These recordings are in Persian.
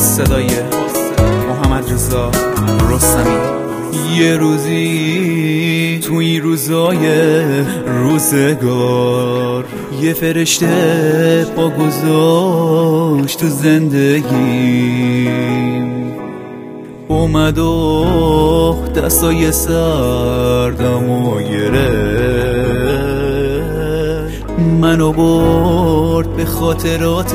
صدای محمد رضا رستمی. یه روزی تو این روزای روزگار یه فرشته پا گذاشت تو زندگیم، اومد و دستای سردمو گرفت، منو برد به خاطرات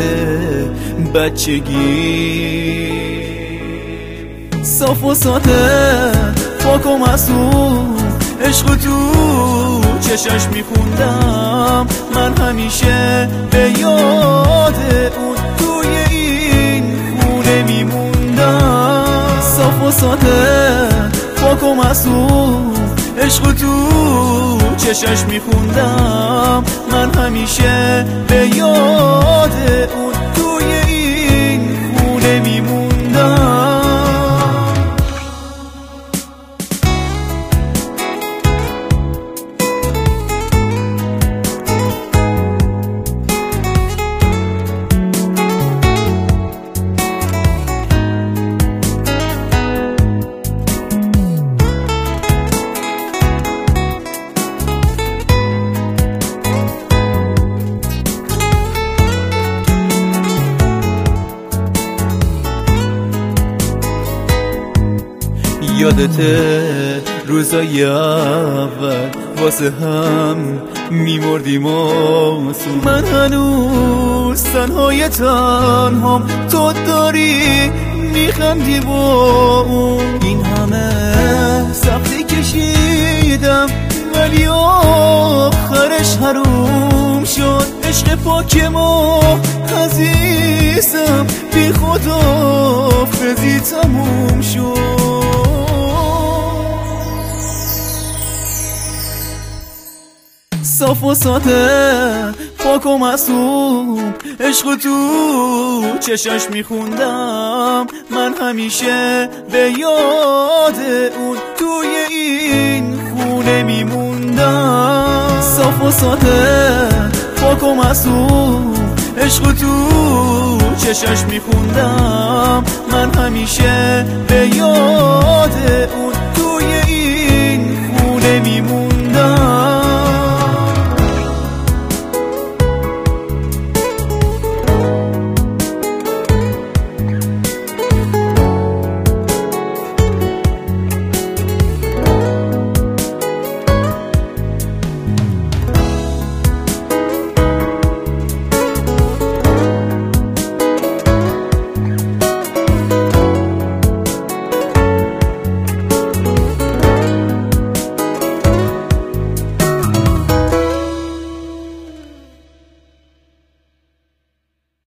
بچگی. صاف و ساده پاک و معصوم عشق تو چشاش میخوندم، من همیشه به یاد اون توی این خونه میموندم. صاف و ساده پاک و معصوم عشق تو چشاش میخوندم، من همیشه به یاد اون توی این خونه میموندم. یادته روزای اول واسه هم میمردیم آسون، من هنوز تنهای تنهام، تو داری میخندی با اون. این همه سختی کشیدم ولی آخرش حروم شد، عشق پاک ما عزیزم بی خداحافظی تموم شد. صاف و ساده پاک و معصوم عشق تو چشاش میخوندم، من همیشه به یاد اون توی این خونه میموندم. صاف و ساده پاک و معصوم عشق تو چشاش میخوندم، من همیشه به یاد